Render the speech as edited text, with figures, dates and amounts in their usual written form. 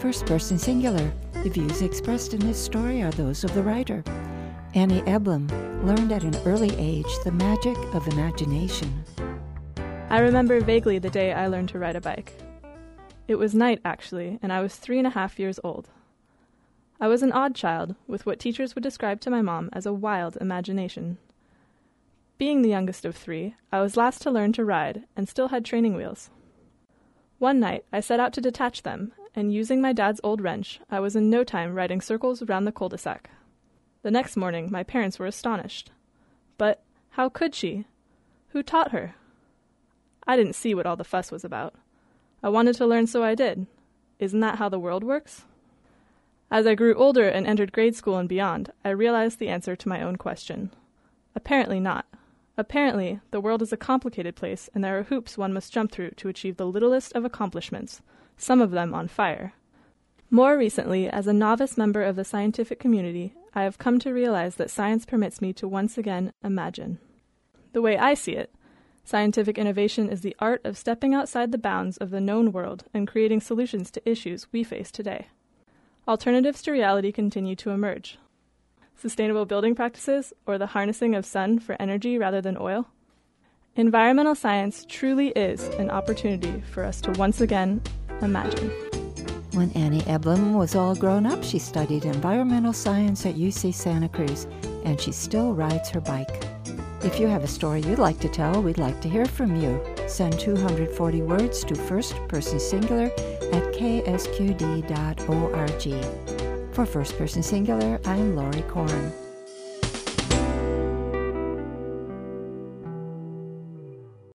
first person singular. The views expressed in this story are those of the writer. Annie Eblum learned at an early age the magic of imagination. I remember vaguely the day I learned to ride a bike. It was night, actually, and I was 3.5 years old. I was an odd child, with what teachers would describe to my mom as a wild imagination. Being the youngest of 3, I was last to learn to ride and still had training wheels. One night, I set out to detach them, and using my dad's old wrench, I was in no time riding circles around the cul-de-sac. The next morning, my parents were astonished. But how could she? Who taught her? I didn't see what all the fuss was about. I wanted to learn, so I did. Isn't that how the world works? As I grew older and entered grade school and beyond, I realized the answer to my own question. Apparently not. Apparently, the world is a complicated place, and there are hoops one must jump through to achieve the littlest of accomplishments, some of them on fire. More recently, as a novice member of the scientific community, I have come to realize that science permits me to once again imagine. The way I see it, scientific innovation is the art of stepping outside the bounds of the known world and creating solutions to issues we face today. Alternatives to reality continue to emerge. Sustainable building practices, or the harnessing of sun for energy rather than oil. Environmental science truly is an opportunity for us to once again imagine. When Annie Eblum was all grown up, she studied environmental science at UC Santa Cruz, and she still rides her bike. If you have a story you'd like to tell, we'd like to hear from you. Send 240 words to firstpersonsingular@ksqd.org. For First Person Singular, I'm Lori Korn.